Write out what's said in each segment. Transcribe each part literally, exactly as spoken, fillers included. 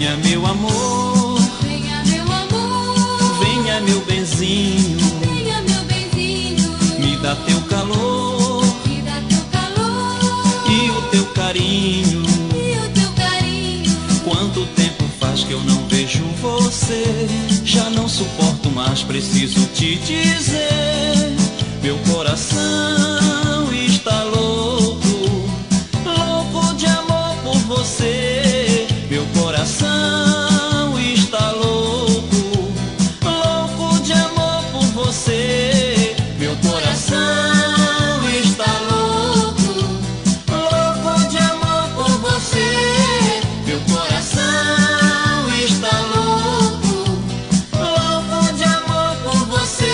Venha meu amor, venha meu amor, venha meu benzinho, venha meu benzinho, me dá teu calor, me dá teu calor, e o teu carinho, e o teu carinho. quanto tempo faz que eu não vejo você, já não suporto mais, preciso te dizer, meu coração está louco, louco de amor por você, meu coração está louco, louco de amor por você, meu coração está louco, louco de amor por você, meu coração está louco, louco de amor por você.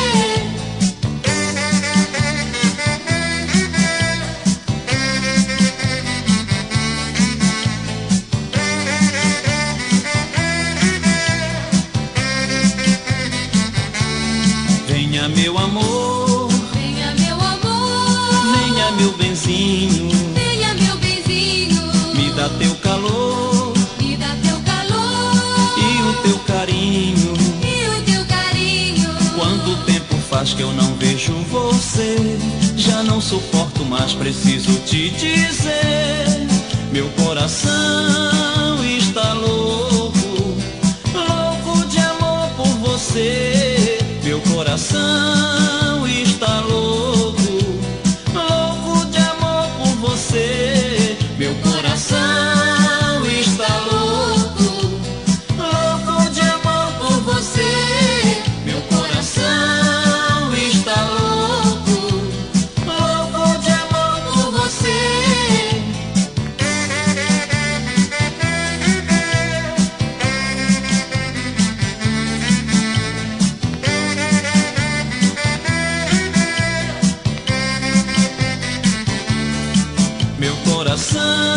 Venha meu amor, Venha meu amor, venha meu benzinho, venha meu benzinho, me dá teu calor, me dá teu calor, e o teu carinho, e o teu carinho. quanto tempo faz que eu não vejo você, já não suporto mais, preciso te dizer, meu coração está louco, louco de amor por você, meu coração está louco, louco de amor por você, meu coração está louco, louco de amor por você, meu coração está louco, louco de amor por você. Meu coração